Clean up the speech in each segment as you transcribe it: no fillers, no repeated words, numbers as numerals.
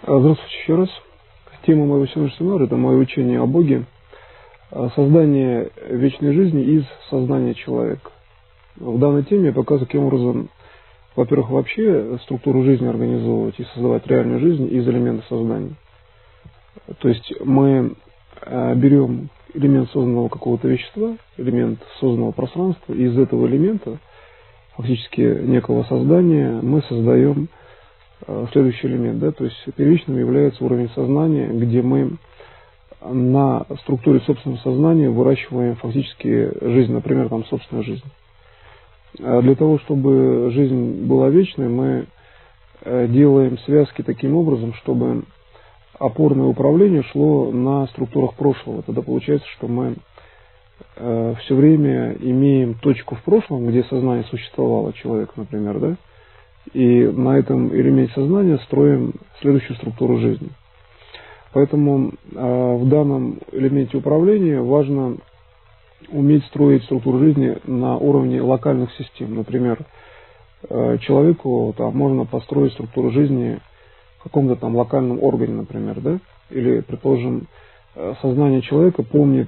Здравствуйте еще раз. Тема моего сегодняшнего семинара – это мое учение о Боге, создание вечной жизни из сознания человека. В данной теме я показываю, каким образом, во-первых, вообще структуру жизни организовывать и создавать реальную жизнь из элементов сознания. То есть мы берем элемент созданного какого-то вещества, элемент созданного пространства, и из этого элемента, фактически некого создания, мы создаем следующий элемент, да, то есть первичным является уровень сознания, где мы на структуре собственного сознания выращиваем фактически жизнь, например, там собственную жизнь. Для того, чтобы жизнь была вечной, мы делаем связки таким образом, чтобы опорное управление шло на структурах прошлого. Тогда получается, что мы все время имеем точку в прошлом, где сознание существовало, человек, например, да, и на этом элементе сознания строим следующую структуру жизни. Поэтому в данном элементе управления важно уметь строить структуру жизни на уровне локальных систем. Например, человеку там можно построить структуру жизни в каком-то там локальном органе, например, да? Или, предположим, сознание человека помнит,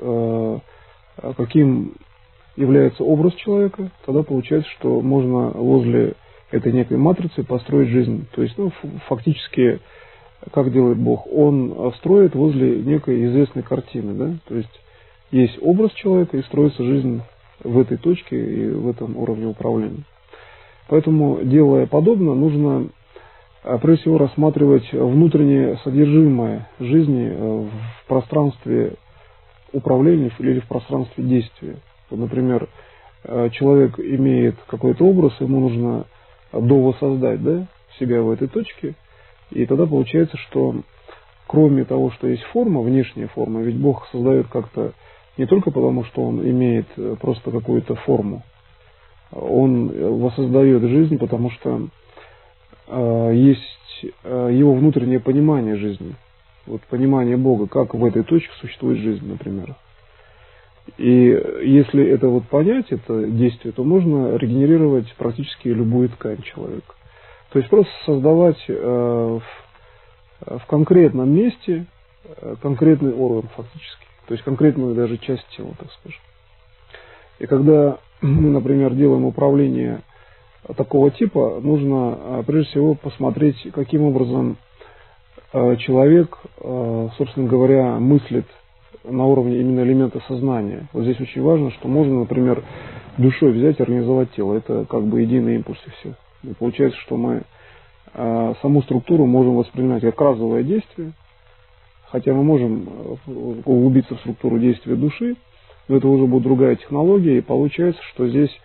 каким является образ человека, тогда получается, что можно возле этой некой матрицы построить жизнь. То есть, фактически, как делает Бог? Он строит возле некой известной картины, да? То есть образ человека и строится жизнь в этой точке и в этом уровне управления. Поэтому, делая подобное, нужно прежде всего рассматривать внутреннее содержимое жизни в пространстве управления или в пространстве действия. Вот, например, человек имеет какой-то образ, ему нужно довоссоздать, да, себя в этой точке, и тогда получается, что кроме того, что есть форма, внешняя форма, ведь Бог создает как-то не только потому, что Он имеет просто какую-то форму, Он воссоздает жизнь, потому что есть Его внутреннее понимание жизни, вот понимание Бога, как в этой точке существует жизнь, например. И если это вот понять, это действие, то можно регенерировать практически любую ткань человека. То есть просто создавать в конкретном месте конкретный орган фактически. То есть конкретную даже часть тела, так скажем. И когда мы, например, делаем управление такого типа, нужно прежде всего посмотреть, каким образом человек, собственно говоря, мыслит на уровне именно элемента сознания. Вот здесь очень важно, что можно, например, душой взять и организовать тело. Это как бы единый импульс и все. И получается, что мы саму структуру можем воспринимать как разовое действие, хотя мы можем углубиться в структуру действия души, но это уже будет другая технология, и получается, что здесь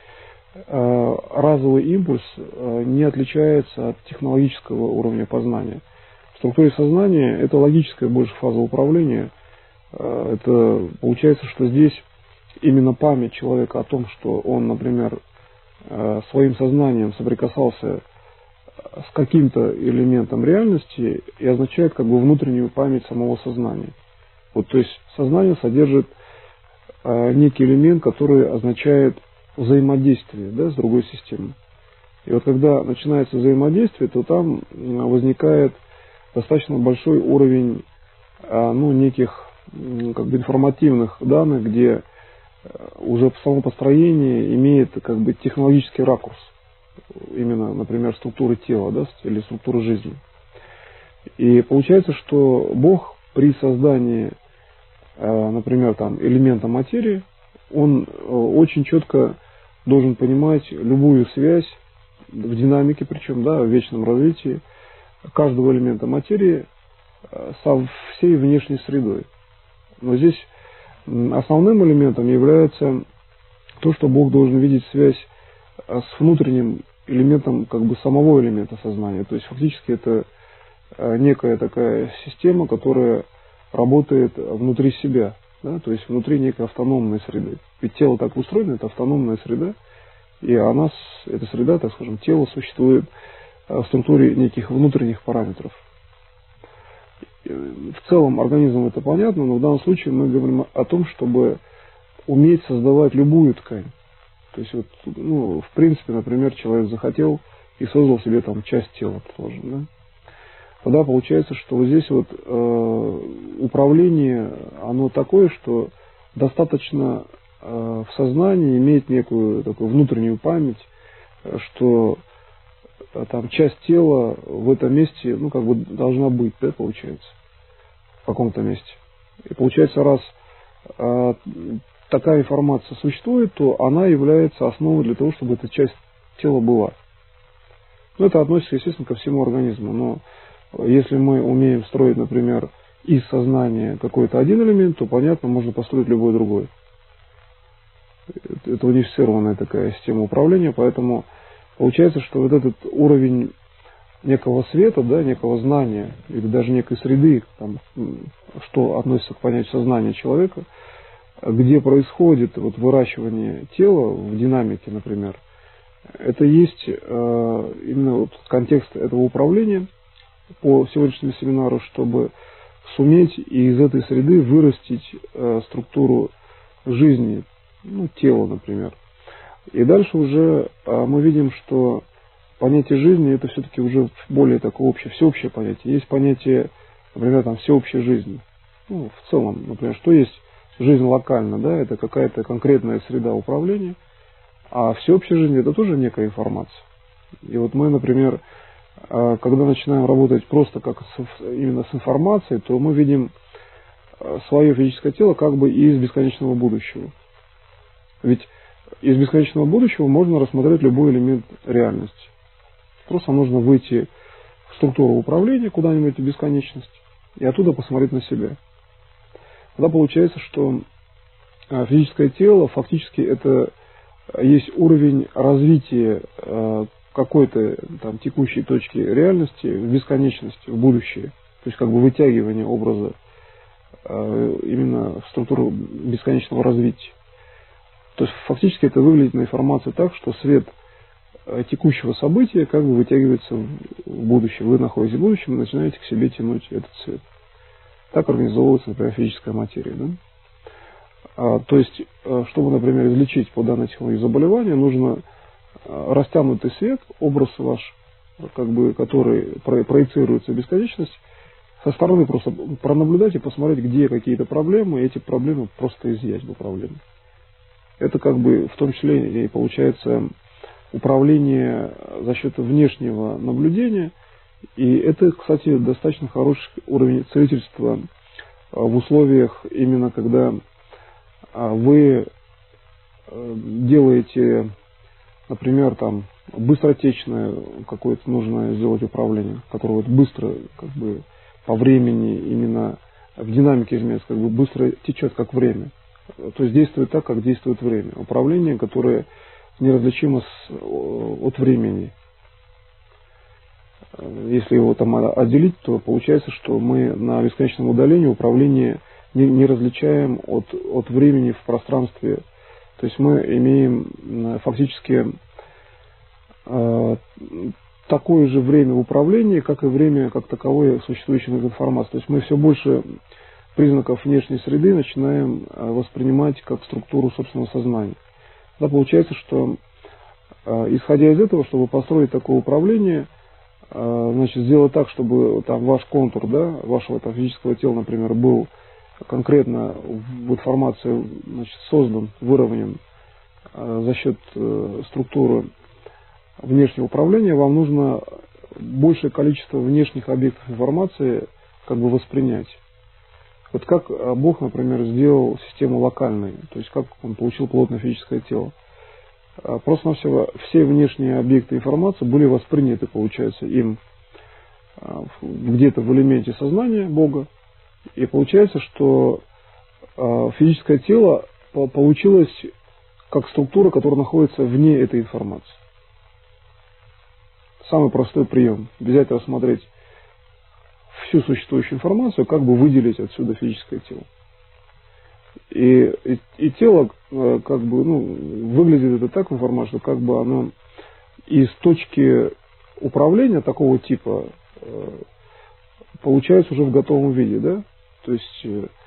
разовый импульс не отличается от технологического уровня познания. В структуре сознания это логическая больше фаза управления. Это получается, что здесь именно память человека о том, что он, например, своим сознанием соприкасался с каким-то элементом реальности, и означает как бы внутреннюю память самого сознания. Вот, то есть сознание содержит некий элемент, который означает взаимодействие, да, с другой системой. И вот когда начинается взаимодействие, то там возникает достаточно большой уровень неких как бы информативных данных, где уже само построение имеет как бы технологический ракурс, именно, например, структуры тела, да, или структуры жизни. И получается, что Бог при создании, например, там, элемента материи, Он очень четко должен понимать любую связь в динамике, причем, да, в вечном развитии каждого элемента материи со всей внешней средой. Но здесь основным элементом является то, что Бог должен видеть связь с внутренним элементом как бы самого элемента сознания. То есть фактически это некая такая система, которая работает внутри себя, да, то есть внутри некой автономной среды. Ведь тело так устроено, это автономная среда, и эта среда, так скажем, тело существует в структуре неких внутренних параметров. В целом организм это понятно, но в данном случае мы говорим о том, чтобы уметь создавать любую ткань. То есть, вот, в принципе, например, человек захотел и создал себе там часть тела, предположим, да? тогда получается, что вот здесь вот управление, оно такое, что достаточно в сознании иметь некую такую внутреннюю память, что там часть тела в этом месте, ну, как бы должна быть, да, получается, в каком-то месте. И получается, раз такая информация существует, то она является основой для того, чтобы эта часть тела была. Ну, это относится, естественно, ко всему организму, но если мы умеем строить, например, из сознания какой-то один элемент, то, понятно, можно построить любой другой. Это унифицированная такая система управления, поэтому получается, что вот этот уровень некого света, да, некого знания, или даже некой среды, там, что относится к понятию сознания человека, где происходит вот выращивание тела в динамике, например, это есть именно вот контекст этого управления по сегодняшнему семинару, чтобы суметь из этой среды вырастить структуру жизни, ну, тела, например. И дальше уже мы видим, что понятие жизни это все-таки уже более такое общее, всеобщее понятие. Есть понятие, например, там всеобщей жизни. Ну, в целом, например, что есть жизнь локально, да, это какая-то конкретная среда управления, а всеобщая жизнь это тоже некая информация. И вот мы, например, когда начинаем работать просто как именно с информацией, то мы видим свое физическое тело как бы из бесконечного будущего. Ведь из бесконечного будущего можно рассмотреть любой элемент реальности. Просто нужно выйти в структуру управления куда-нибудь в бесконечность и оттуда посмотреть на себя. Тогда получается, что физическое тело фактически это есть уровень развития какой-то там текущей точки реальности в бесконечность, в будущее. То есть как бы вытягивание образа именно в структуру бесконечного развития. То есть фактически это выглядит на информации так, что свет текущего события как бы вытягивается в будущее. Вы находитесь в будущем и начинаете к себе тянуть этот свет. Так организовывается, например, физическая материя. Да? То есть, чтобы, например, излечить по данной технологии заболевания, нужно растянутый свет, образ ваш, как бы, который проецируется в бесконечность, со стороны просто пронаблюдать и посмотреть, где какие-то проблемы, и эти проблемы просто изъять в управлении. Это как бы в том числе и получается управление за счет внешнего наблюдения. И это, кстати, достаточно хороший уровень целительства в условиях именно когда вы делаете, например, там быстротечное какое-то нужно сделать управление, которое вот быстро как бы по времени именно в динамике изменяется, как бы быстро течет как время. То есть действует так, как действует время. Управление, которое неразличимо от времени. Если его там отделить, то получается, что мы на бесконечном удалении управление не различаем от времени в пространстве. То есть мы имеем фактически такое же время в управлении, как и время как таковое существующей информации. То есть мы все больше признаков внешней среды начинаем воспринимать как структуру собственного сознания. Да, получается, что исходя из этого, чтобы построить такое управление, значит, сделать так, чтобы там ваш контур, да, вашего там, физического тела, например, был конкретно в информации, значит, создан, выровнен за счет структуры внешнего управления, вам нужно большее количество внешних объектов информации как бы воспринять. Вот как Бог, например, сделал систему локальной, то есть как он получил плотное физическое тело. Просто-навсего все внешние объекты информации были восприняты, получается, им где-то в элементе сознания Бога. И получается, что физическое тело получилось как структура, которая находится вне этой информации. Самый простой прием. Взять и рассмотреть всю существующую информацию, как бы выделить отсюда физическое тело. И тело как бы, выглядит это так информация, что как бы оно из точки управления такого типа получается уже в готовом виде, да? То есть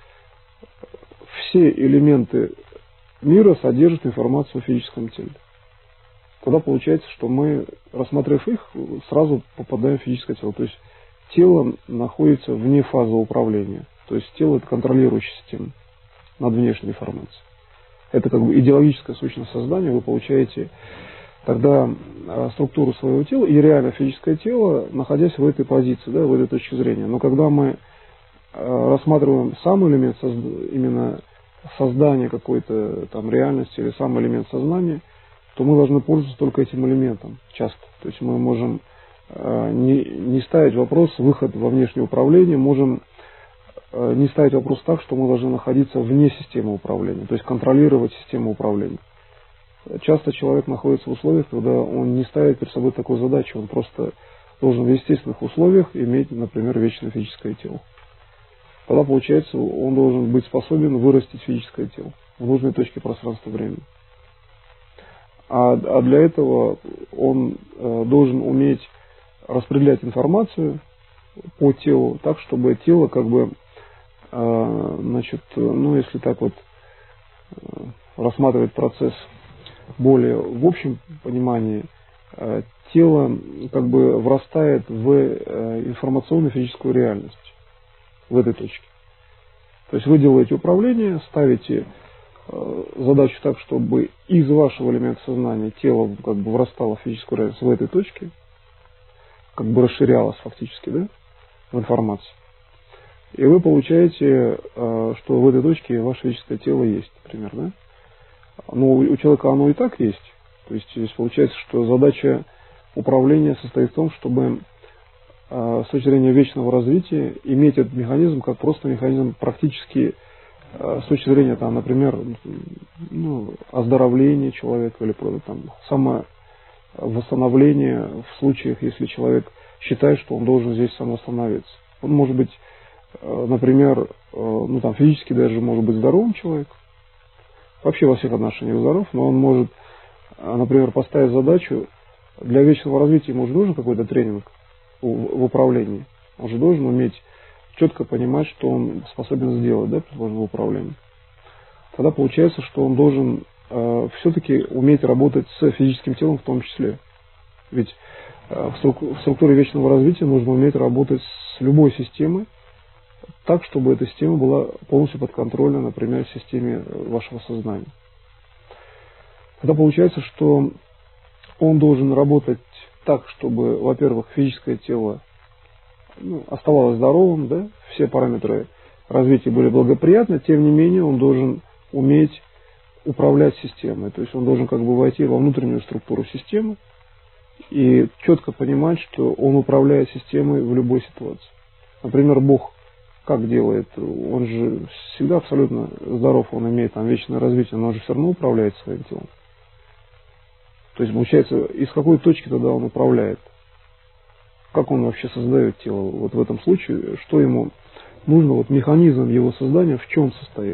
все элементы мира содержат информацию о физическом теле. Тогда получается, что мы, рассмотрев их, сразу попадаем в физическое тело. То есть тело находится вне фазы управления. То есть тело – это контролирующая система над внешней информацией. Это как бы идеологическая сущность сознания. Вы получаете тогда структуру своего тела и реально физическое тело, находясь в этой позиции, да, в этой точке зрения. Но когда мы рассматриваем сам элемент именно создания какой-то там реальности или сам элемент сознания, то мы должны пользоваться только этим элементом часто. То есть мы можем не ставить вопрос выход во внешнее управление, можем не ставить вопрос так, что мы должны находиться вне системы управления, то есть контролировать систему управления. Часто человек находится в условиях, когда он не ставит перед собой такую задачу, он просто должен в естественных условиях иметь, например, вечное физическое тело. Тогда, получается, он должен быть способен вырастить физическое тело в нужной точке пространства-времени. А для этого он должен уметь распределять информацию по телу так, чтобы тело как бы, значит, ну, если так вот рассматривать процесс более в общем понимании, тело как бы врастает в информационно-физическую реальность в этой точке. То есть вы делаете управление, ставите задачу так, чтобы из вашего элемента сознания тело как бы врастало в физическую реальность в этой точке, как бы расширялось фактически, да, в информации. И вы получаете, что в этой точке ваше физическое тело есть, например, да? Но у человека оно и так есть. То есть здесь получается, что задача управления состоит в том, чтобы с точки зрения вечного развития иметь этот механизм как просто механизм практически с точки зрения, там, например, ну, оздоровления человека или там, самовосстановления в случаях, если человек считает, что он должен здесь самовосстановиться. Он может быть, например, ну, там, физически даже может быть здоровым человеком, вообще во всех отношениях здоров, но он может, например, поставить задачу для вечного развития, ему же нужен какой-то тренинг в управлении. Он же должен уметь четко понимать, что он способен сделать, да, в управлении. Тогда получается, что он должен все-таки уметь работать с физическим телом в том числе. Ведь в структуре вечного развития нужно уметь работать с любой системой так, чтобы эта система была полностью подконтрольна, например, системе вашего сознания. Тогда получается, что он должен работать так, чтобы, во-первых, физическое тело оставалось здоровым, да, все параметры развития были благоприятны, тем не менее он должен уметь управлять системой, то есть он должен как бы войти во внутреннюю структуру системы и четко понимать, что он управляет системой в любой ситуации. Например, Бог как делает? Он же всегда абсолютно здоров, он имеет там вечное развитие, но он же все равно управляет своим телом. То есть, получается, из какой точки тогда он управляет? Как он вообще создает тело? Вот в этом случае, что ему нужно, вот механизм его создания в чем состоит?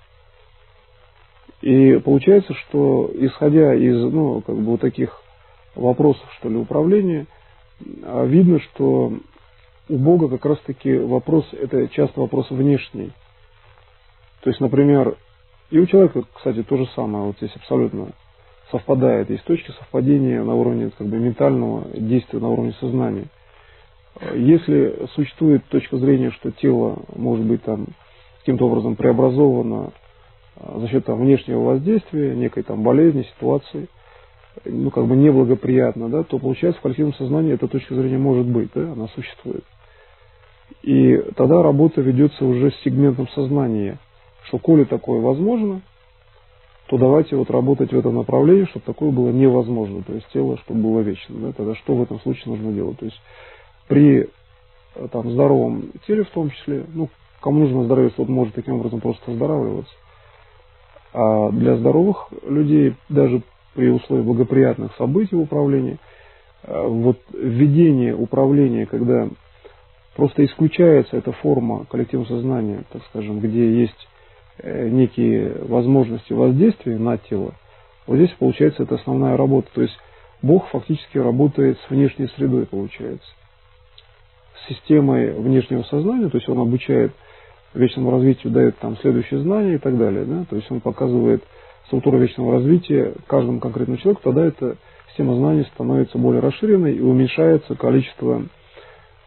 И получается, что исходя из, как бы вот таких вопросов, что ли, управления, видно, что у Бога как раз-таки вопрос, это часто вопрос внешний. То есть, например, и у человека, кстати, то же самое, вот здесь абсолютно совпадает, есть точки совпадения на уровне как бы ментального действия, на уровне сознания. Если существует точка зрения, что тело может быть там каким-то образом преобразовано за счет там внешнего воздействия, некой там болезни, ситуации, как бы неблагоприятно, да, то получается в коллективном сознании эта точка зрения может быть, да, она существует. И тогда работа ведется уже с сегментом сознания, что коли такое возможно, то давайте вот работать в этом направлении, чтобы такое было невозможно, то есть тело, чтобы было вечно, да, тогда что в этом случае нужно делать? То есть при там здоровом теле в том числе, кому нужно оздоровиться, тот может таким образом просто оздоравливаться. А для здоровых людей, даже при условии благоприятных событий в управлении, вот введение управления, когда просто исключается эта форма коллективного сознания, так скажем, где есть некие возможности воздействия на тело, вот здесь получается это основная работа. То есть Бог фактически работает с внешней средой, получается. С системой внешнего сознания, то есть он обучает вечному развитию, дает там следующие знания и так далее. Да? То есть он показывает структуру вечного развития каждому конкретному человеку, тогда эта система знаний становится более расширенной и уменьшается количество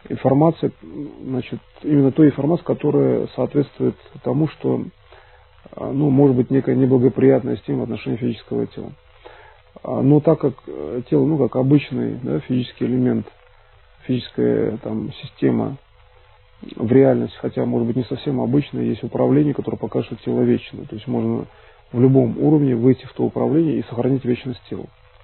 информация, значит, именно той информации, которая соответствует тому, что, ну, может быть, некая неблагоприятная стима в отношении физического тела. Но так как тело, ну, как обычный, да, физический элемент, физическая там система в реальности, хотя, может быть, не совсем обычная, есть управление, которое покажет, что тело вечно. То есть можно в любом уровне выйти в то управление и сохранить вечность тела.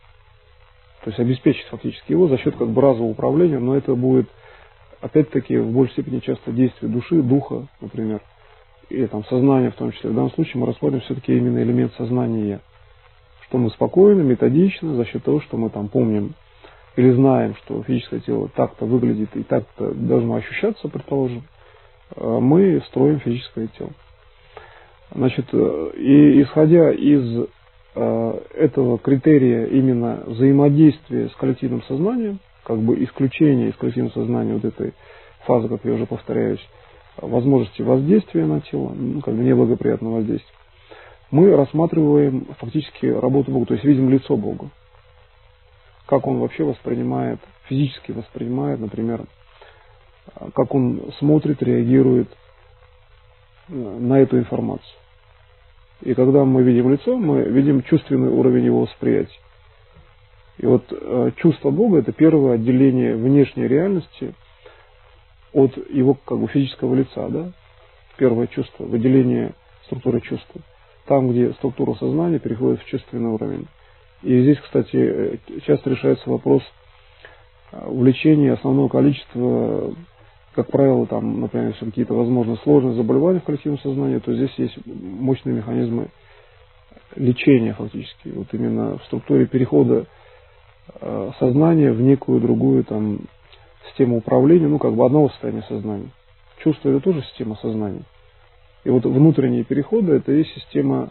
То есть обеспечить фактически его за счет как бы разового управления, но это будет, опять-таки, в большей степени часто действие души, духа, например, или там сознания в том числе. В данном случае мы рассмотрим все-таки именно элемент сознания, что мы спокойно, методично, за счет того, что мы там помним или знаем, что физическое тело так-то выглядит и так-то должно ощущаться, предположим, мы строим физическое тело. Значит, и исходя из этого критерия именно взаимодействия с коллективным сознанием, как бы исключение из коллективного сознания вот этой фазы, как я уже повторяюсь, возможности воздействия на тело, ну, как бы неблагоприятного воздействия, мы рассматриваем фактически работу Бога, то есть видим лицо Бога. Как он вообще воспринимает, физически воспринимает, например, как он смотрит, реагирует на эту информацию. И когда мы видим лицо, мы видим чувственный уровень его восприятия. И вот чувство Бога – это первое отделение внешней реальности от его как бы физического лица, да? Первое чувство, выделение структуры чувства. Там, где структура сознания переходит в чувственный уровень. И здесь, кстати, часто решается вопрос увлечения основного количества, как правило, там, например, если какие-то, возможно, сложные заболевания в коллективном сознании, то здесь есть мощные механизмы лечения фактически. Вот именно в структуре перехода сознания в некую другую там систему управления, ну, как бы одного состояния сознания. Чувство – это тоже система сознания. И вот внутренние переходы – это и есть система,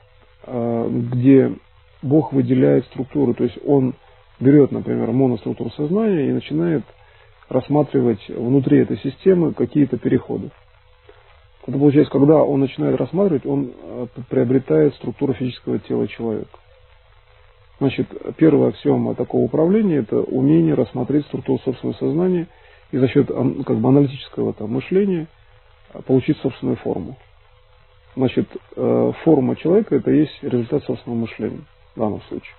где Бог выделяет структуру, то есть Он берет, например, моноструктуру сознания и начинает рассматривать внутри этой системы какие-то переходы. Это получается, когда он начинает рассматривать, он приобретает структуру физического тела человека. Значит, первая аксиома такого управления – это умение рассмотреть структуру собственного сознания и за счет как бы аналитического там, мышления получить собственную форму. Значит, форма человека – это есть результат собственного мышления в данном случае.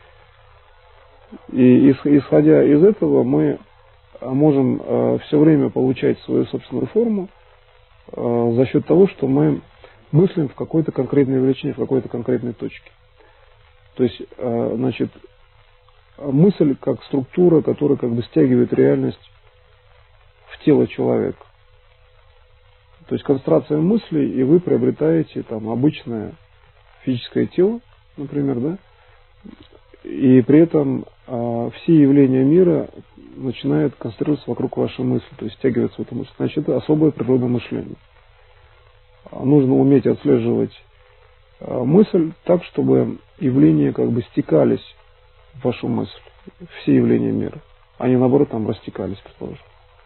И исходя из этого мы можем все время получать свою собственную форму за счет того, что мы мыслим в какой-то конкретной величине, в какой-то конкретной точке. То есть, значит, мысль как структура, которая как бы стягивает реальность в тело человека. То есть концентрация мыслей, и вы приобретаете там обычное физическое тело, например, да, и при этом все явления мира начинают концентрироваться вокруг вашей мысли, то есть стягиваться в эту мысль. Значит, это особая природа мышления. Нужно уметь отслеживать мысль так, чтобы явления как бы стекались в вашу мысль, все явления мира, а не наоборот там растекались, предположим.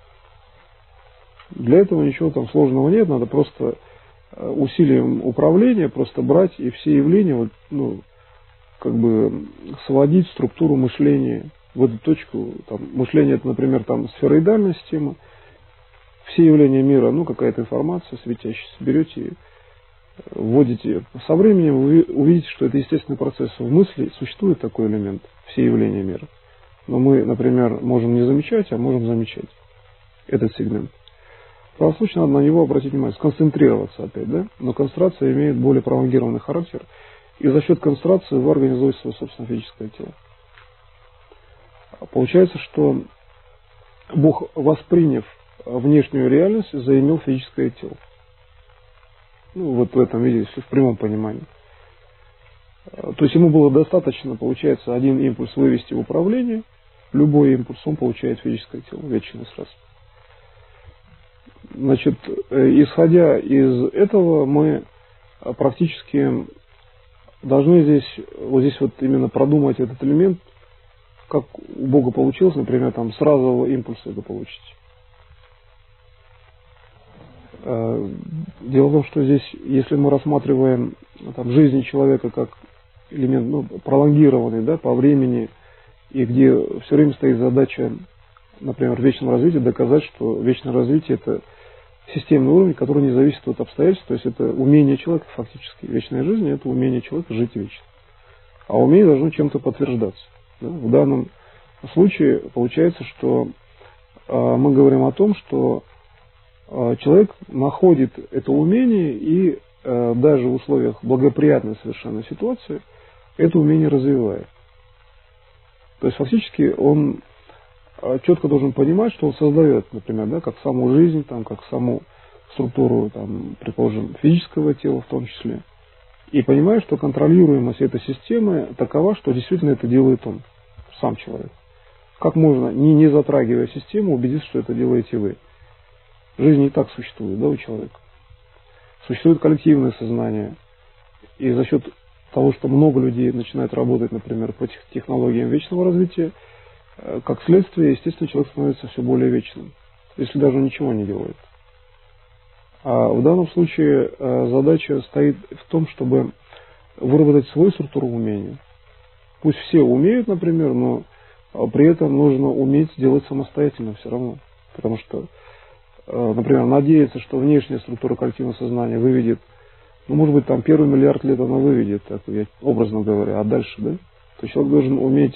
Для этого ничего там сложного нет, надо просто усилием управления просто брать и все явления вот, ну, как бы сводить структуру мышления в эту точку. Там, мышление это, например, там сфероидальная система. Все явления мира, ну, какая-то информация светящаяся, берете, вводите. Со временем вы увидите, что это естественный процесс. В мысли существует такой элемент, все явления мира. Но мы, например, можем не замечать, а можем замечать этот сегмент. В данном случае надо на него обратить внимание, сконцентрироваться опять, да? Но концентрация имеет более пролонгированный характер. И за счет концентрации вы организуете свое собственное физическое тело. Получается, что Бог, восприняв внешнюю реальность, заимел физическое тело. Ну, вот в этом виде, если в прямом понимании. То есть ему было достаточно, получается, один импульс вывести в управление, любой импульс, он получает физическое тело, вечный сразу. Значит, исходя из этого, мы практически должны здесь вот именно продумать этот элемент, как у Бога получилось, например, там с разового импульса это получить. Дело в том, что здесь, если мы рассматриваем там, жизнь человека как элемент пролонгированный, да, по времени, и где все время стоит задача например, в вечном развитии доказать, что вечное развитие – это системный уровень, который не зависит от обстоятельств, то есть это умение человека фактически. Вечная жизнь – это умение человека жить вечно. А умение должно чем-то подтверждаться. Да? В данном случае получается, что мы говорим о том, что человек находит это умение и даже в условиях благоприятной совершенно ситуации это умение развивает. То есть фактически он четко должен понимать, что он создает, например, да, как саму жизнь, там, как саму структуру, там, предположим, физического тела в том числе. И понимает, что контролируемость этой системы такова, что действительно это делает он, сам человек. Как можно, не затрагивая систему, убедиться, что это делаете вы? Жизнь не так существует, да, у человека. Существует коллективное сознание. И за счет того, что много людей начинают работать, например, по технологиям вечного развития, как следствие, естественно, человек становится все более вечным, если даже ничего не делает. А в данном случае задача стоит в том, чтобы выработать свою структуру умения. Пусть все умеют, например, но при этом нужно уметь делать самостоятельно все равно. Потому что, например, надеяться, что внешняя структура коллективного сознания выведет, ну, может быть, там первый миллиард лет она выведет, так, образно говоря, а дальше, да? То есть человек должен уметь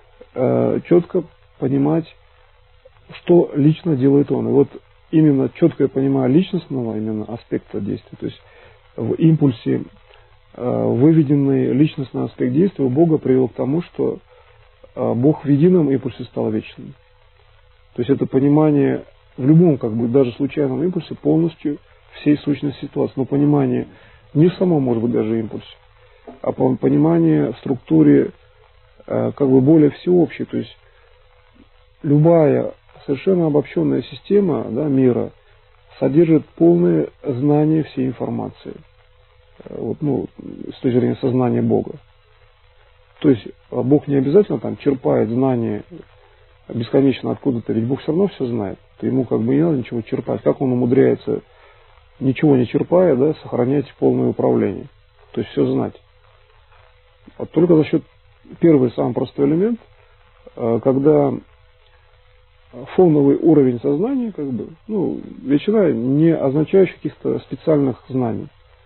четко понимать, что лично делает он. И вот именно четкое понимание личностного именно аспекта действия, то есть в импульсе выведенный личностный аспект действия у Бога привел к тому, что Бог в едином импульсе стал вечным. То есть это понимание в любом, как бы даже случайном импульсе полностью всей сущности ситуации. Но понимание не в самом, может быть, даже импульсе, а понимание в структуре как бы более всеобщей. То есть любая совершенно обобщенная система, да, мира содержит полное знание всей информации. Вот, ну, с точки зрения сознания Бога. То есть Бог не обязательно там черпает знания бесконечно откуда-то, ведь Бог все равно все знает. То ему как бы не надо ничего черпать. Как он умудряется, ничего не черпая, да, сохранять полное управление? То есть все знать. А только за счет первый самый простой элемент, когда фоновый уровень сознания, как бы, ну, величина, не означающая каких-то специальных знаний,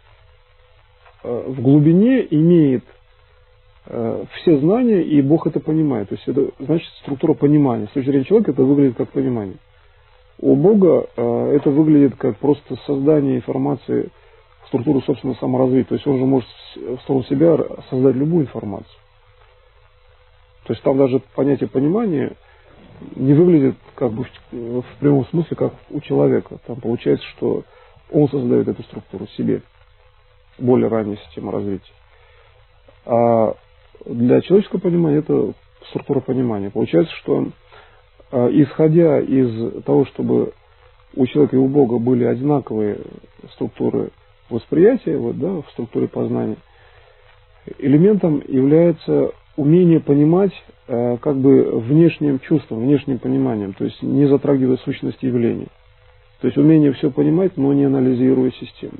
в глубине имеет все знания, и Бог это понимает. То есть это значит структура понимания. С точки зрения человека это выглядит как понимание. У Бога это выглядит как просто создание информации в структуру собственного саморазвития. То есть он же может в сторону себя создать любую информацию. То есть там даже понятие понимания не выглядит как бы в прямом смысле как у человека. Там получается, что он создает эту структуру себе. Более ранняя система развития. А для человеческого понимания это структура понимания. Получается, что исходя из того, чтобы у человека и у Бога были одинаковые структуры восприятия, вот, да, в структуре познания, элементом является умение понимать как бы внешним чувством, внешним пониманием, то есть не затрагивая сущность явления. То есть умение все понимать, но не анализируя систему.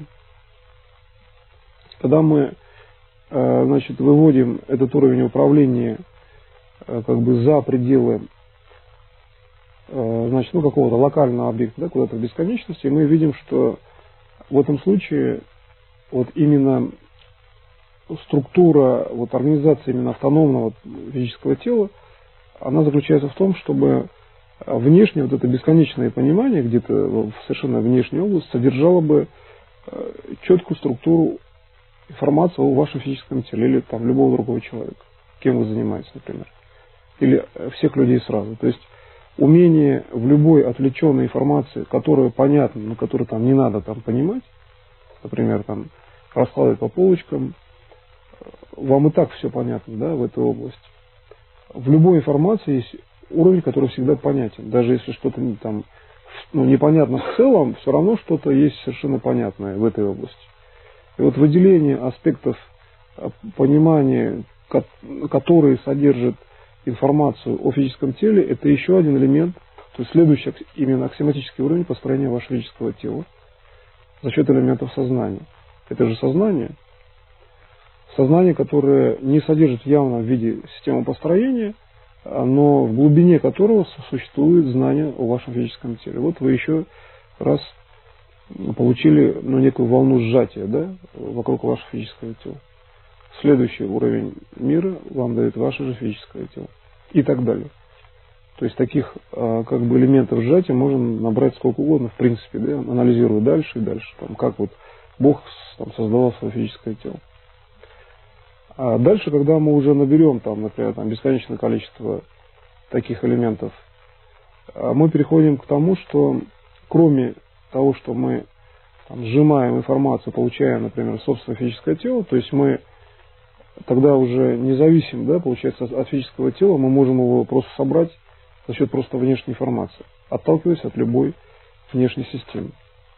Когда мы, значит, выводим этот уровень управления как бы за пределы, значит, ну, какого-то локального объекта, да, куда-то в бесконечности, мы видим, что в этом случае вот именно структура, вот организация именно автономного физического тела, она заключается в том, чтобы внешне вот это бесконечное понимание где-то в совершенно внешней области содержало бы четкую структуру информации о вашем физическом теле или там любого другого человека, кем вы занимаетесь, например, или всех людей сразу. То есть умение в любой отвлеченной информации, которая понятна, но которую там не надо там понимать, например, там раскладывать по полочкам, вам и так все понятно, да, в этой области. В любой информации есть уровень, который всегда понятен. Даже если что-то там, ну, непонятно в целом, все равно что-то есть совершенно понятное в этой области. И вот выделение аспектов понимания, которые содержат информацию о физическом теле, это еще один элемент, то есть следующий именно аксиоматический уровень построения вашего физического тела за счет элементов сознания. Это же сознание. Сознание, которое не содержит явно в виде системы построения, но в глубине которого существует знание о вашем физическом теле. Вот вы еще раз получили некую волну сжатия, да, вокруг вашего физического тела. Следующий уровень мира вам дает ваше же физическое тело. И так далее. То есть таких как бы элементов сжатия можно набрать сколько угодно, в принципе, да, анализируя дальше и дальше, там, как вот Бог создавал свое физическое тело. А дальше, когда мы уже наберем, там, например, бесконечное количество таких элементов, мы переходим к тому, что кроме того, что мы сжимаем информацию, получаем, например, собственное физическое тело, то есть мы тогда уже не зависим, да, получается, от физического тела, мы можем его просто собрать за счет просто внешней информации, отталкиваясь от любой внешней системы.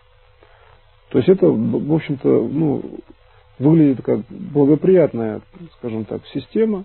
То есть это, в общем-то, выглядит как благоприятная, скажем так, система,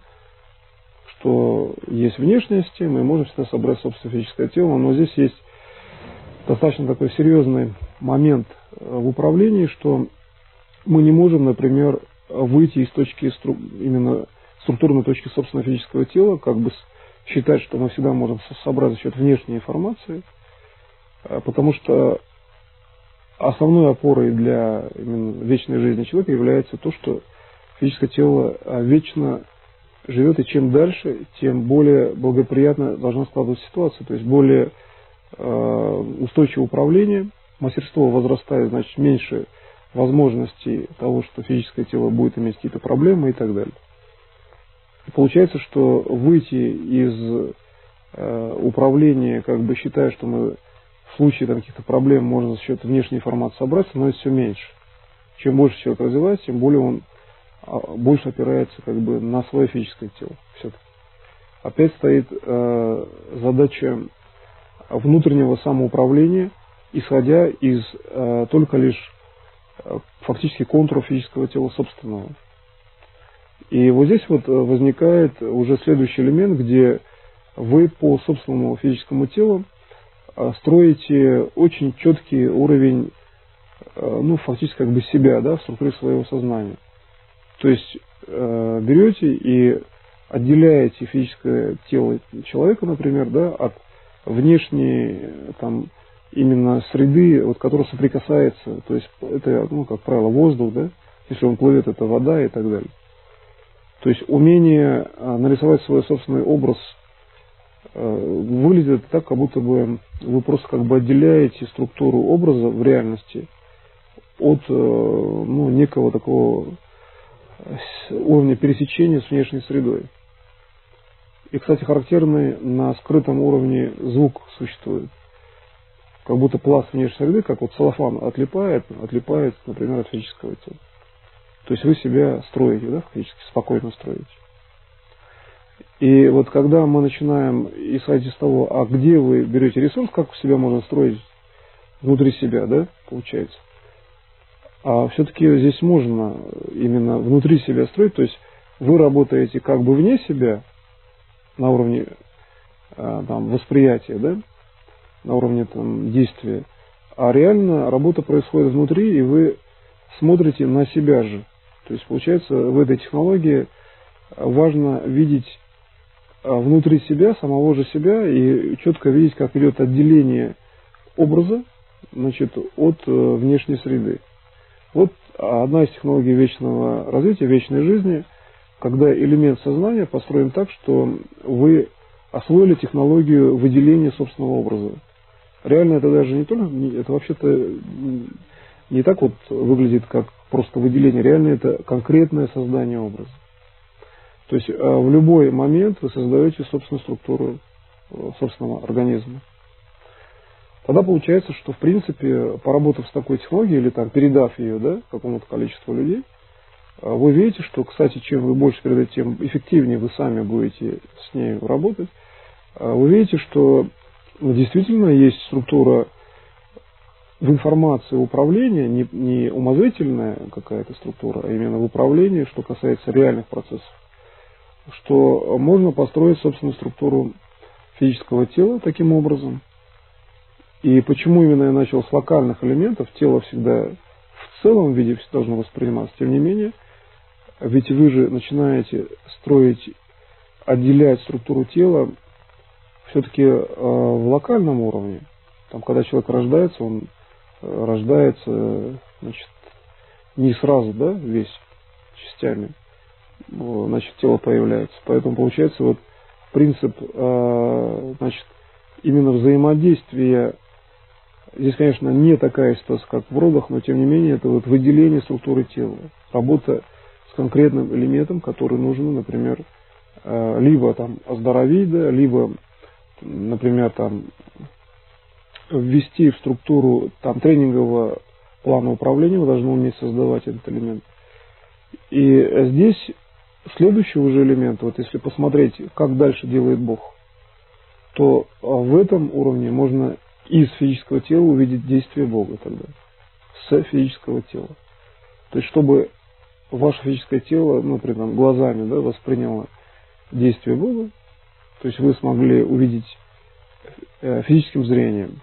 что есть внешняя система, и можно всегда собрать собственное физическое тело, но здесь есть достаточно такой серьезный момент в управлении, что мы не можем, например, выйти из точки, именно структурной точки собственного физического тела, как бы считать, что мы всегда можем собрать за счет внешней информации, потому что основной опорой для именно вечной жизни человека является то, что физическое тело вечно живет, и чем дальше, тем более благоприятно должна складываться ситуация, то есть более устойчивое управление, мастерство возрастает, значит, меньше возможностей того, что физическое тело будет иметь какие-то проблемы и так далее. И получается, что выйти из управления, как бы считая, что мы в случае каких-то проблем можно за счет внешней информации собрать, становится все меньше. Чем больше человек развивается, тем более он больше опирается как бы на свое физическое тело. Все-таки. Опять стоит задача внутреннего самоуправления, исходя из только лишь фактически контуров физического тела собственного. И вот здесь вот возникает уже следующий элемент, где вы по собственному физическому телу строите очень четкий уровень, фактически как бы себя, да, в структуре своего сознания. То есть берете и отделяете физическое тело человека, например, да, от внешней именно среды, вот, которая соприкасается, то есть это, как правило, воздух, да, если он плывет, это вода и так далее. То есть умение нарисовать свой собственный образ выглядит так, как будто бы вы просто как бы отделяете структуру образа в реальности от некого такого уровня пересечения с внешней средой. И, кстати, характерный на скрытом уровне звук существует. Как будто пласт внешней среды, как вот целлофан отлипает, например, от физического тела. То есть вы себя строите, да, фактически спокойно строите. И вот когда мы начинаем исходить из того, а где вы берете ресурс, как себя можно строить внутри себя, да, получается. А все-таки здесь можно именно внутри себя строить, то есть вы работаете как бы вне себя, на уровне восприятия, да, на уровне действия, а реально работа происходит внутри, и вы смотрите на себя же. То есть, получается, в этой технологии важно видеть внутри себя, самого же себя, и четко видеть, как идет отделение образа, значит, от внешней среды. Вот одна из технологий вечного развития, вечной жизни, когда элемент сознания построен так, что вы освоили технологию выделения собственного образа. Реально это даже не только, это вообще-то не так вот выглядит, как просто выделение. Реально это конкретное создание образа. То есть в любой момент вы создаете собственную структуру собственного организма. Тогда получается, что в принципе, поработав с такой технологией или передав ее, да, какому-то количеству людей, вы видите, что, кстати, чем вы больше передаете, тем эффективнее вы сами будете с ней работать. Вы видите, что действительно есть структура в информации управления, не умозрительная какая-то структура, а именно в управлении, что касается реальных процессов, что можно построить собственную структуру физического тела таким образом. И почему именно я начал с локальных элементов, тело всегда в целом виде должно восприниматься, тем не менее, ведь вы же начинаете строить отделять структуру тела все-таки в локальном уровне. Там, когда человек рождается, он рождается, значит, не сразу, да, весь частями, значит, тело появляется. Поэтому получается вот принцип, значит, именно взаимодействия. Здесь, конечно, не такая ситуация, как в родах, но тем не менее это вот выделение структуры тела, работа с конкретным элементом, который нужен, например, либо там оздоровить, да, либо, например, там ввести в структуру там тренингового плана управления, вы должны уметь создавать этот элемент. И здесь следующий уже элемент, вот если посмотреть, как дальше делает Бог, то в этом уровне можно из физического тела увидеть действие Бога тогда, с физического тела. То есть, чтобы ваше физическое тело, ну, например, глазами, да, восприняло действие Бога, то есть вы смогли увидеть физическим зрением.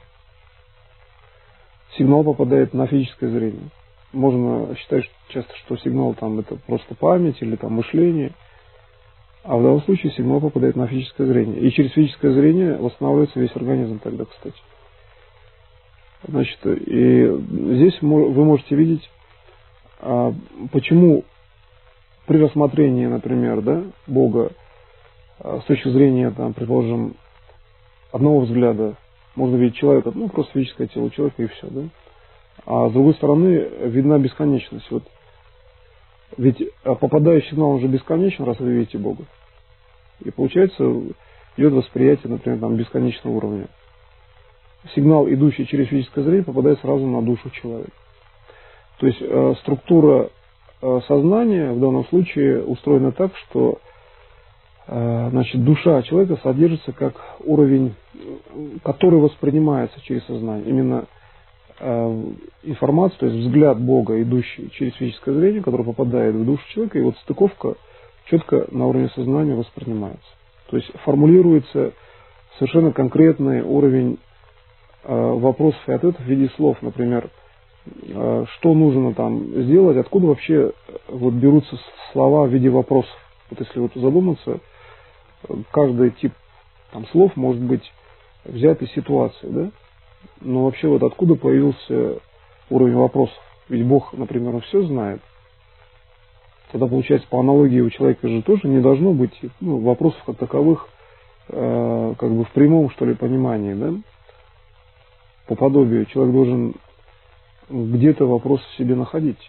Сигнал попадает на физическое зрение. Можно считать часто, что сигнал там это просто память или там мышление, а в данном случае сигнал попадает на физическое зрение. И через физическое зрение восстанавливается весь организм тогда, кстати. Значит, и здесь вы можете видеть, почему при рассмотрении, например, да, Бога с точки зрения, там, предположим, одного взгляда можно видеть человека, ну, просто физическое тело человека и все, да. А с другой стороны видна бесконечность. Вот. Ведь попадающий сигнал уже бесконечен, раз вы видите Бога. И получается, идет восприятие, например, там, бесконечного уровня. Сигнал, идущий через физическое зрение, попадает сразу на душу человека. То есть структура сознания в данном случае устроена так, что значит, душа человека содержится как уровень, который воспринимается через сознание. Именно информация, то есть взгляд Бога, идущий через физическое зрение, который попадает в душу человека, и вот стыковка четко на уровне сознания воспринимается. То есть формулируется совершенно конкретный уровень вопросов и ответов в виде слов. Например, что нужно там сделать, откуда вообще вот берутся слова в виде вопросов. Вот если вот задуматься, каждый тип там, слов может быть взят из ситуации, да? Но вообще вот откуда появился уровень вопросов? Ведь Бог, например, он все знает. Тогда получается, по аналогии у человека же тоже не должно быть вопросов как таковых, как бы в прямом, что ли, понимании, да? По подобию человек должен где-то вопрос в себе находить.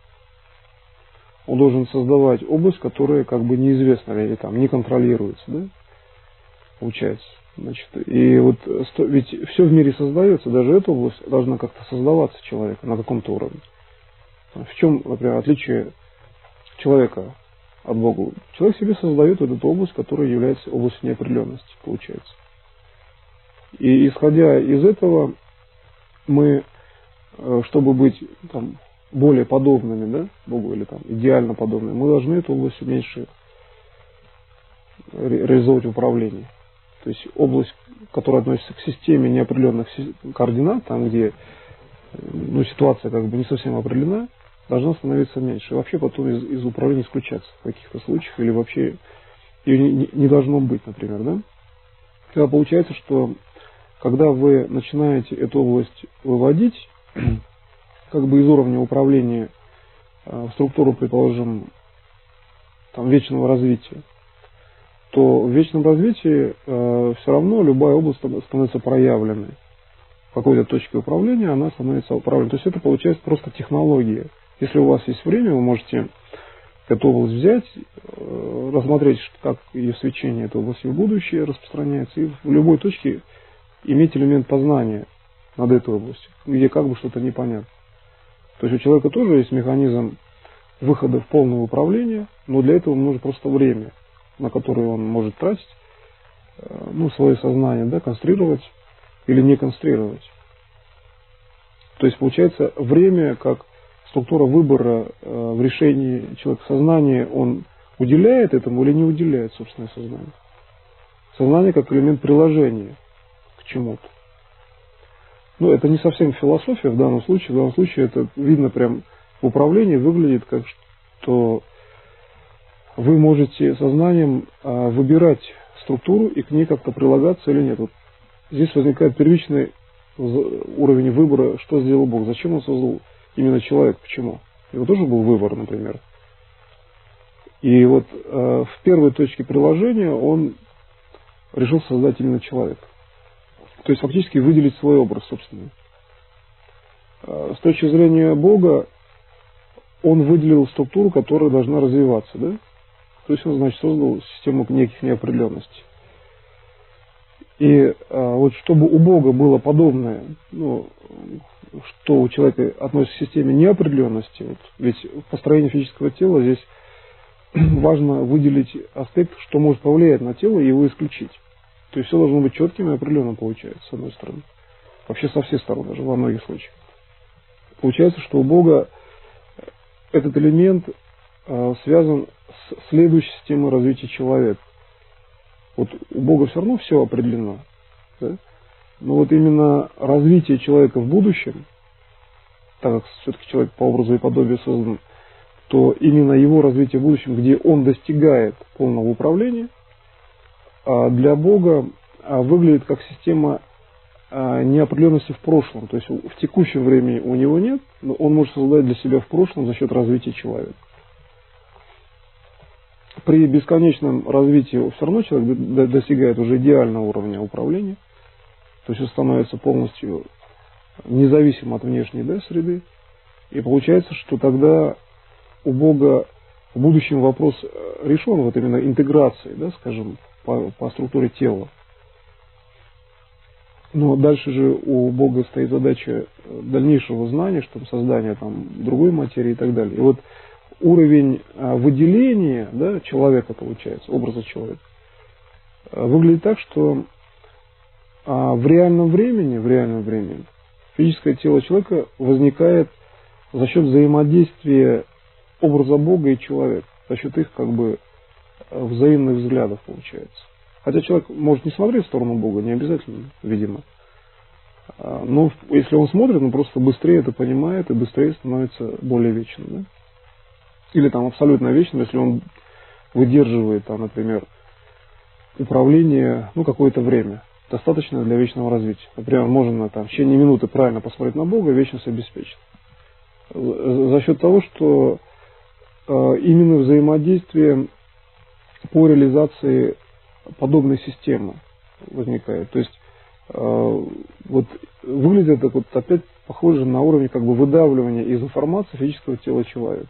Он должен создавать область, которая как бы неизвестна или там не контролируется, да? Получается. Значит, и вот ведь все в мире создается, даже эта область должна как-то создаваться человека на каком-то уровне. В чем, например, отличие человека от Бога? Человек себе создает вот эту область, которая является областью неопределенности, получается. И исходя из этого, мы, чтобы быть там, более подобными, да, Богу или там, идеально подобными, мы должны эту область меньше реализовывать в управлении. То есть область, которая относится к системе неопределенных координат, там где ситуация как бы не совсем определена, должна становиться меньше. И вообще потом из управления исключаться в каких-то случаях, или вообще ее не должно быть, например. Да? Тогда получается, что когда вы начинаете эту область выводить, как бы из уровня управления в структуру, предположим, там, вечного развития, то в вечном развитии все равно любая область становится проявленной. В какой-то точке управления она становится управленной. То есть это получается просто технология. Если у вас есть время, вы можете эту область взять, рассмотреть, как ее свечение этой области в будущее распространяется, и в любой точке иметь элемент познания над этой областью, где как бы что-то непонятно. То есть у человека тоже есть механизм выхода в полное управление, но для этого нужно просто время, на которое он может тратить, свое сознание, да, конструировать или не конструировать. То есть получается время как структура выбора в решении человека сознания, он уделяет этому или не уделяет собственное сознание. Сознание как элемент приложения к чему-то. Это не совсем философия в данном случае. В данном случае это видно прям в управлении, выглядит как что вы можете сознанием выбирать структуру и к ней как-то прилагаться или нет. Вот здесь возникает первичный уровень выбора, что сделал Бог, зачем он создал именно человека, почему. Его тоже был выбор, например. И вот в первой точке приложения он решил создать именно человека. То есть фактически выделить свой образ собственный. С точки зрения Бога он выделил структуру, которая должна развиваться, да? То есть он, значит, создал систему неких неопределенностей. И вот чтобы у Бога было подобное, ну, что у человека относится к системе неопределенности, вот, ведь в построении физического тела здесь важно выделить аспект, что может повлиять на тело, и его исключить. То есть все должно быть четким и определенным, получается, с одной стороны. Вообще со всех сторон, даже во многих случаях. Получается, что у Бога этот элемент связан с следующей системой развития человека. Вот у Бога все равно все определено. Да? Но вот именно развитие человека в будущем, так как все-таки человек по образу и подобию создан, то именно его развитие в будущем, где он достигает полного управления, для Бога выглядит как система неопределенности в прошлом. То есть в текущем времени у него нет, но он может создать для себя в прошлом за счет развития человека. При бесконечном развитии все равно человек достигает уже идеального уровня управления, то есть он становится полностью независим от внешней, да, среды. И получается, что тогда у Бога в будущем вопрос решен, вот именно интеграции, да, скажем, по структуре тела. Но дальше же у Бога стоит задача дальнейшего знания, что создания там, другой материи и так далее. И вот уровень выделения, да, человека, получается, образа человека, выглядит так, что в реальном времени физическое тело человека возникает за счет взаимодействия образа Бога и человека, за счет их как бы взаимных взглядов, получается. Хотя человек может не смотреть в сторону Бога, не обязательно, видимо. Но если он смотрит, он просто быстрее это понимает и быстрее становится более вечным. Да? Или там абсолютно вечным, если он выдерживает, там, например, управление какое-то время, достаточно для вечного развития. Например, можно там, в течение минуты правильно посмотреть на Бога, вечность обеспечить. За счет того, что именно взаимодействие по реализации подобной системы возникает. То есть вот выглядит это вот опять похоже на уровень как бы выдавливания из информации физического тела человека.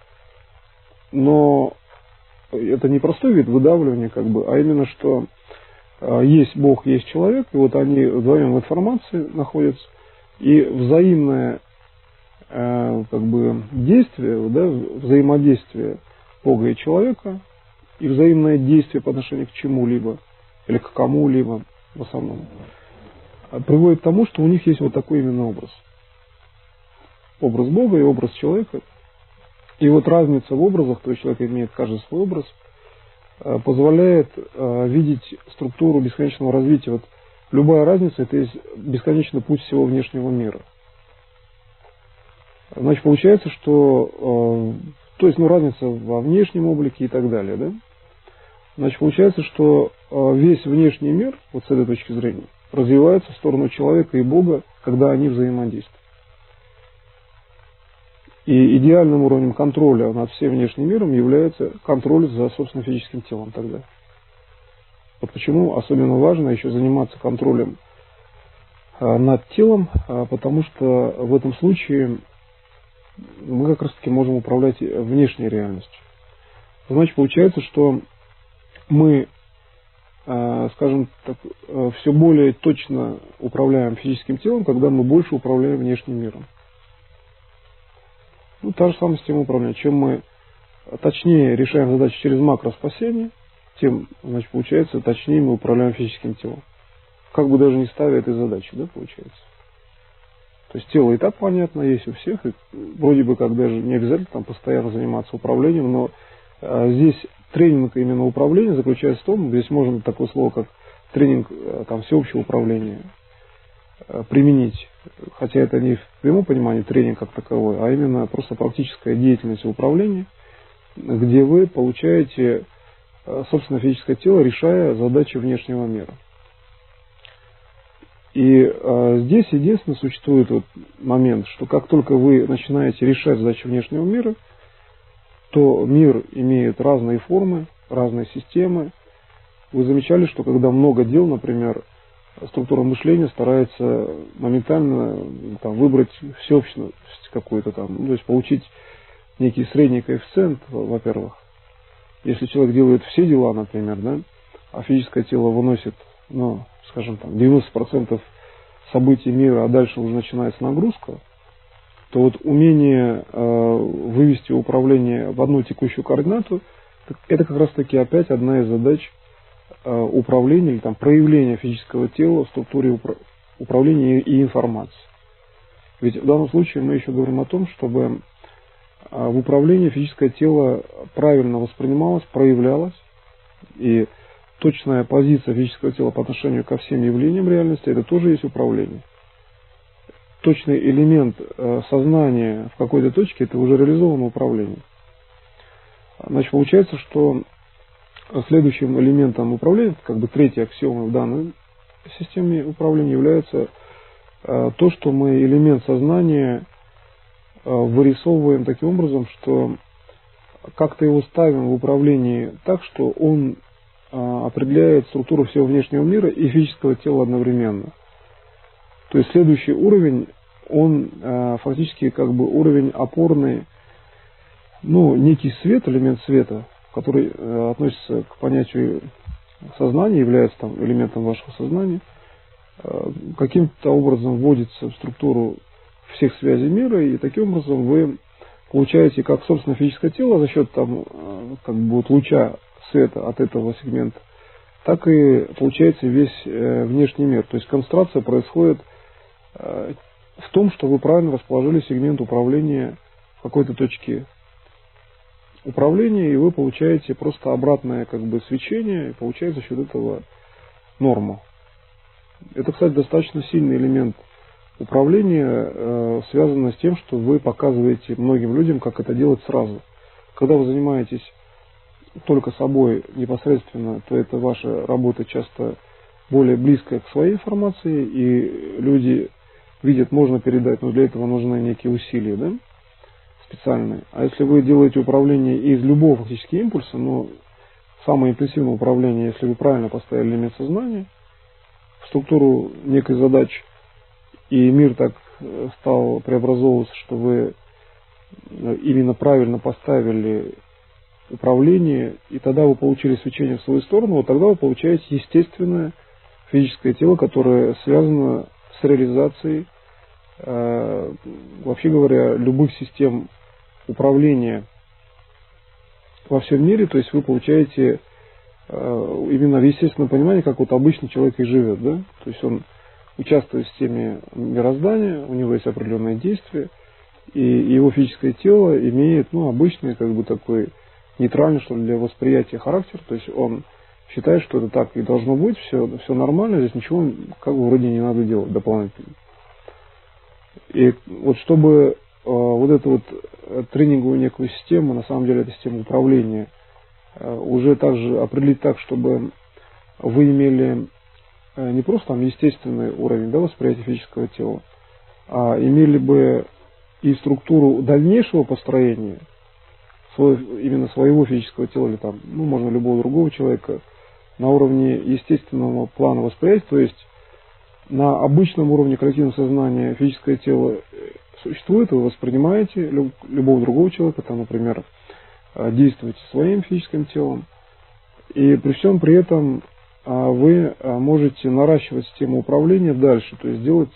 Но это не простой вид выдавливания, как бы, а именно что есть Бог, есть человек, и вот они вдвоем в информации находятся, и взаимное как бы действие, да, взаимодействие Бога и человека, и взаимное действие по отношению к чему-либо или к кому-либо в основном приводит к тому, что у них есть вот такой именно образ. Образ Бога и образ человека. И вот разница в образах, то есть человек имеет каждый свой образ, позволяет видеть структуру бесконечного развития. Вот любая разница – это есть бесконечный путь всего внешнего мира. Значит, получается, что то есть, разница во внешнем облике и так далее, да? Значит, получается, что весь внешний мир, вот с этой точки зрения, развивается в сторону человека и Бога, когда они взаимодействуют. И идеальным уровнем контроля над всем внешним миром является контроль за собственным физическим телом тогда. Вот почему особенно важно еще заниматься контролем над телом, потому что в этом случае мы как раз таки можем управлять внешней реальностью. Значит, получается, что мы, скажем так, все более точно управляем физическим телом, когда мы больше управляем внешним миром. Та же самая система управления. Чем мы точнее решаем задачи через макроспасение, тем, значит, получается, точнее мы управляем физическим телом. Как бы даже не ставя этой задачи, да, получается. То есть тело и так понятно, есть у всех, и вроде бы как даже не обязательно там постоянно заниматься управлением, но здесь тренинг именно управления заключается в том, здесь можно такое слово, как тренинг там, всеобщего управления применить, хотя это не в прямом понимании тренинг как таковой, а именно просто практическая деятельность в управлении, где вы получаете собственное физическое тело, решая задачи внешнего мира. И здесь единственное существует вот момент, что как только вы начинаете решать задачи внешнего мира, то мир имеет разные формы, разные системы. Вы замечали, что когда много дел, например, структура мышления старается моментально выбрать всеобщность какую-то там, то есть получить некий средний коэффициент, во-первых. Если человек делает все дела, например, да, а физическое тело выносит, скажем, 90% событий мира, а дальше уже начинается нагрузка, то вот умение вывести управление в одну текущую координату, это как раз таки опять одна из задач управления или проявления физического тела в структуре управления и информации. Ведь в данном случае мы еще говорим о том, чтобы в управлении физическое тело правильно воспринималось, проявлялось, и точная позиция физического тела по отношению ко всем явлениям реальности, это тоже есть управление. Точный элемент сознания в какой-то точке, это уже реализованное управление. Значит, получается, что следующим элементом управления, третьей аксиомой в данной системе управления является то, что мы элемент сознания вырисовываем таким образом, что как-то его ставим в управлении так, что он определяет структуру всего внешнего мира и физического тела одновременно. То есть следующий уровень, он фактически уровень опорный, некий свет, элемент света, который относится к понятию сознания, является элементом вашего сознания, каким-то образом вводится в структуру всех связей мира, и таким образом вы получаете как собственное физическое тело за счет луча света от этого сегмента, так и получается весь внешний мир. То есть концентрация происходит в том, что вы правильно расположили сегмент управления в какой-то точке управления, и вы получаете просто обратное свечение, и получается за счет этого норма. Это, кстати, достаточно сильный элемент управления, связано с тем, что вы показываете многим людям, как это делать сразу. Когда вы занимаетесь только собой непосредственно, то это ваша работа часто более близкая к своей информации, и люди видят, можно передать, но для этого нужны некие усилия, да, специальные. А если вы делаете управление из любого фактически импульса, самое интенсивное управление, если вы правильно поставили элемент сознания в структуру некой задачи, и мир так стал преобразовываться, что вы именно правильно поставили управление, и тогда вы получили свечение в свою сторону, вот тогда вы получаете естественное физическое тело, которое связано с реализацией, вообще говоря, любых систем управления во всем мире. То есть вы получаете именно в естественном понимании, как обычный человек и живет, да? То есть он участвует в системе мироздания, у него есть определенные действия, и его физическое тело имеет обычный такой нейтральный, что ли, для восприятия характер. То есть он считает, что это так и должно быть, все нормально, здесь ничего вроде не надо делать дополнительно. И вот чтобы эту тренинговую некую систему, на самом деле это система управления, уже также определить так, чтобы вы имели не просто естественный уровень, да, восприятия физического тела, а имели бы и структуру дальнейшего построения именно своего физического тела или можно любого другого человека на уровне естественного плана восприятия, то есть на обычном уровне коллективного сознания физическое тело существует, вы воспринимаете любого другого человека, например, действуете своим физическим телом, и при всем при этом вы можете наращивать систему управления дальше, то есть делать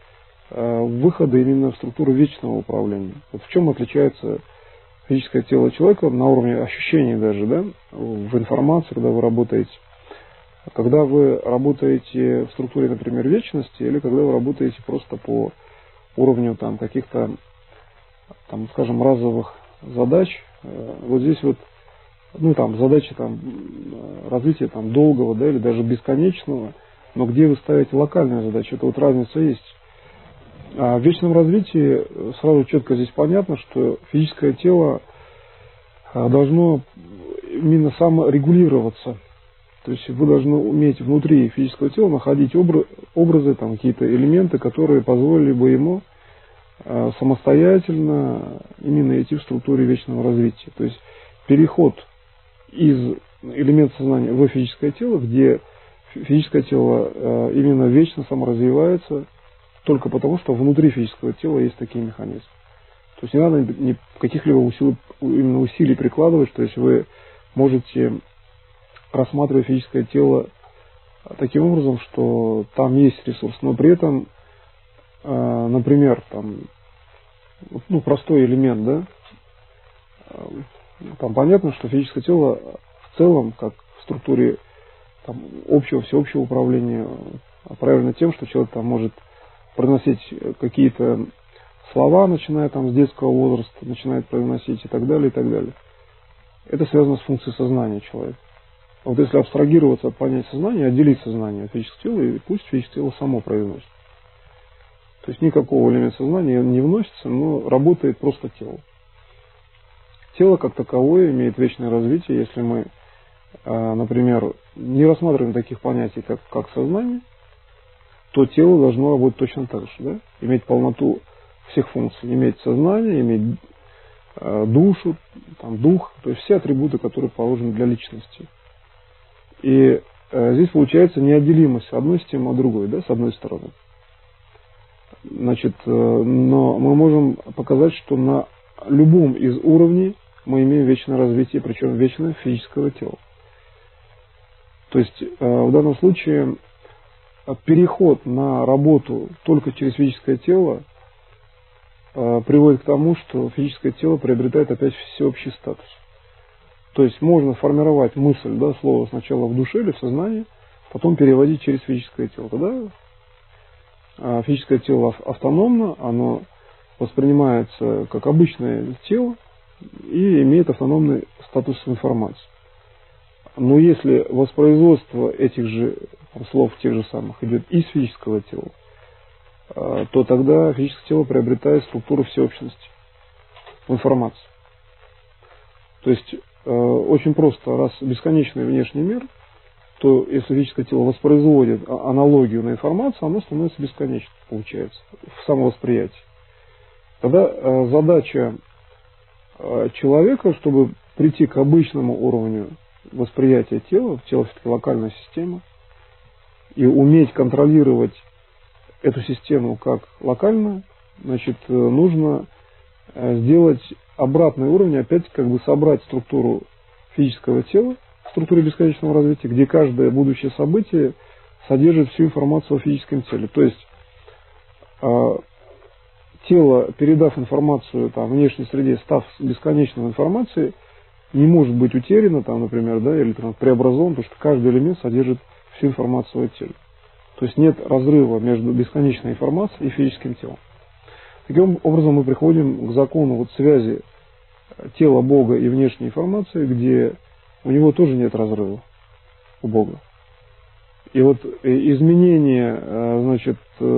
выходы именно в структуру вечного управления. Вот в чем отличается физическое тело человека на уровне ощущений даже, да, в информации, когда вы работаете. Когда вы работаете в структуре, например, вечности, или когда вы работаете просто по уровню каких-то, скажем, разовых задач, вот здесь задачи развития долгого, да, или даже бесконечного, но где вы ставите локальную задачу, это разница есть. А в вечном развитии сразу четко здесь понятно, что физическое тело должно именно саморегулироваться. То есть вы должны уметь внутри физического тела находить образы, там, какие-то элементы, которые позволили бы ему самостоятельно именно идти в структуре вечного развития. То есть переход из элемента сознания в физическое тело, где физическое тело именно вечно саморазвивается, только потому, что внутри физического тела есть такие механизмы. То есть не надо каких-либо усилий прикладывать, что если вы можете рассматривать физическое тело таким образом, что там есть ресурс, но при этом, например, там, простой элемент, да, там понятно, что физическое тело в целом, как в структуре там, всеобщего управления, проявлено тем, что человек там может произносить какие-то слова, начиная там с детского возраста, начинает произносить и так далее, и так далее. Это связано с функцией сознания человека. А вот если абстрагироваться от понятия сознания, отделить сознание от физического тела, и пусть физическое тело само произносит. То есть никакого элемента сознания не вносится, но работает просто тело. Тело как таковое имеет вечное развитие, если мы, например, не рассматриваем таких понятий, как сознание, то тело должно работать точно так же, да? Иметь полноту всех функций, иметь сознание, иметь душу, там, дух, то есть все атрибуты, которые положены для личности. И здесь получается неотделимость одной системы от другой, да, с одной стороны. Значит, но мы можем показать, что на любом из уровней мы имеем вечное развитие, причем вечное физического тела. То есть в данном случае переход на работу только через физическое тело приводит к тому, что физическое тело приобретает опять всеобщий статус. То есть можно формировать мысль, да, слово сначала в душе или в сознании, потом переводить через физическое тело. Тогда физическое тело автономно, оно воспринимается как обычное тело и имеет автономный статус информации. Но если воспроизводство этих же слов, тех же самых, идет из физического тела, то тогда физическое тело приобретает структуру всеобщности в информации. То есть очень просто, раз бесконечный внешний мир, то если физическое тело воспроизводит аналогию на информацию, оно становится бесконечным, получается, в самовосприятии. Тогда задача человека, чтобы прийти к обычному уровню восприятия тела, тело все-таки локальная система, и уметь контролировать эту систему как локальную, значит, нужно сделать обратный уровень, опять как бы собрать структуру физического тела в структуре бесконечного развития, где каждое будущее событие содержит всю информацию о физическом теле. То есть тело, передав информацию там, внешней среде, став бесконечной информацией, не может быть утеряно, там, например, да, или там, преобразован, потому что каждый элемент содержит всю информацию о теле. То есть нет разрыва между бесконечной информацией и физическим телом. Таким образом мы приходим к закону вот связи тела Бога и внешней информации, где у него тоже нет разрыва, у Бога. И вот изменение, значит,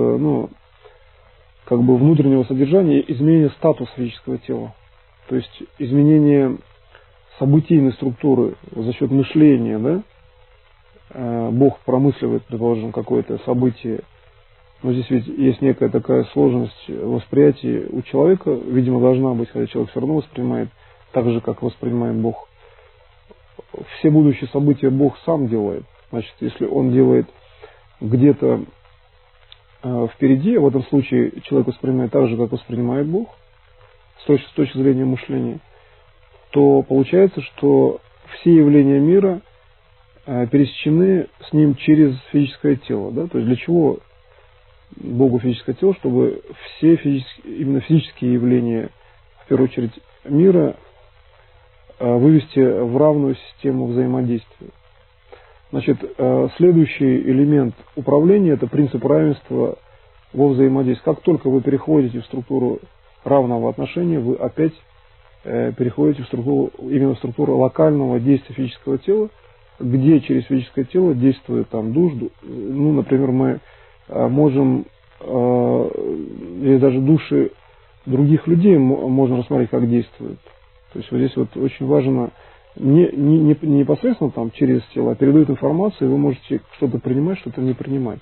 как бы внутреннего содержания, изменение статуса физического тела, то есть изменение событийной структуры за счет мышления, да, Бог промысливает, предположим, какое-то событие, но здесь ведь есть некая такая сложность восприятия у человека, видимо, должна быть, хотя человек все равно воспринимает так же, как воспринимает Бог. Все будущие события Бог сам делает. Значит, если Он делает где-то впереди, в этом случае человек воспринимает так же, как воспринимает Бог, с точки зрения мышления, то получается, что все явления мира пересечены с ним через физическое тело. Да? То есть для чего Богу физическое тело? Чтобы все именно физические явления, в первую очередь мира, вывести в равную систему взаимодействия. Значит, следующий элемент управления – это принцип равенства во взаимодействии. Как только вы переходите в структуру равного отношения, вы опять переходите именно в структуру локального действия физического тела, где через физическое тело действует там душ. Ну, например, мы можем, или даже души других людей можно рассмотреть, как действуют. То есть вот здесь вот очень важно не непосредственно там через тело, а передают информацию, и вы можете что-то принимать, что-то не принимать.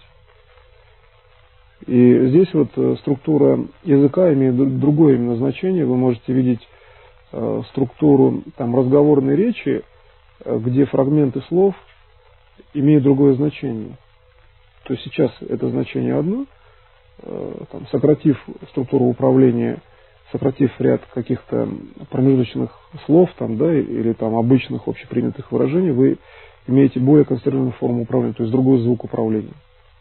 И здесь вот структура языка имеет другое именно значение. Вы можете видеть структуру там разговорной речи, где фрагменты слов имеют другое значение. То есть сейчас это значение одно, там, сократив структуру управления, сократив ряд каких-то промежуточных слов там, да, или там обычных общепринятых выражений, вы имеете более консервированную форму управления, то есть другой звук управления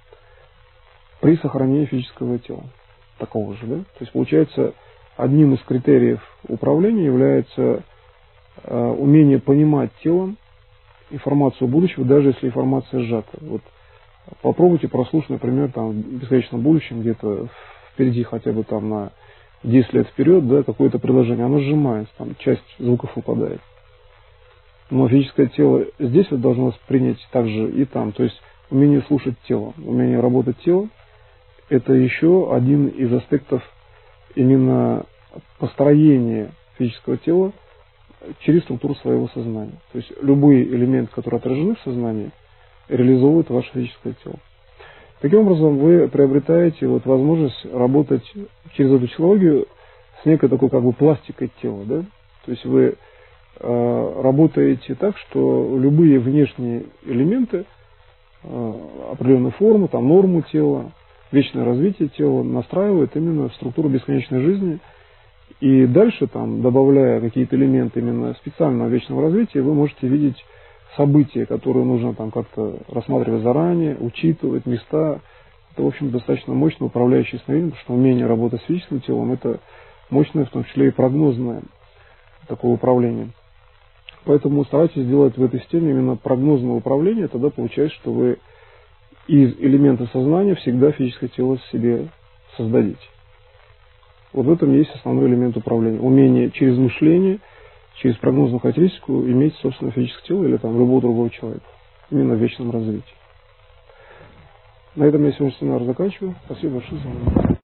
при сохранении физического тела такого же, да? То есть получается, одним из критериев управления является умение понимать телом информацию будущего, даже если информация сжата. Вот попробуйте прослушать, например, там в бесконечном будущем, где-то впереди хотя бы там на 10 лет вперед, да, какое-то предложение, оно сжимается, там часть звуков выпадает. Но физическое тело здесь вот должно принять также и там. То есть умение слушать тело, умение работать телом, это еще один из аспектов именно построения физического тела через структуру своего сознания. То есть любые элементы, которые отражены в сознании, реализовывают ваше физическое тело. Таким образом, вы приобретаете вот возможность работать через эту технологию с некой такой как бы пластикой тела. Да? То есть вы работаете так, что любые внешние элементы определенной формы, там, норму тела, вечное развитие тела настраивают именно в структуру бесконечной жизни. И дальше, там, добавляя какие-то элементы именно специального вечного развития, вы можете видеть события, которые нужно там как-то рассматривать заранее, учитывать места. Это, в общем, достаточно мощно управляющее сновидение, потому что умение работать с физическим телом – это мощное, в том числе и прогнозное такое управление. Поэтому старайтесь делать в этой системе именно прогнозное управление, тогда получается, что вы из элемента сознания всегда физическое тело себе создадите. Вот в этом есть основной элемент управления. Умение через мышление, через прогнозную характеристику иметь собственное физическое тело или там любого другого человека. Именно в вечном развитии. На этом я сегодня семинар заканчиваю. Спасибо большое за внимание.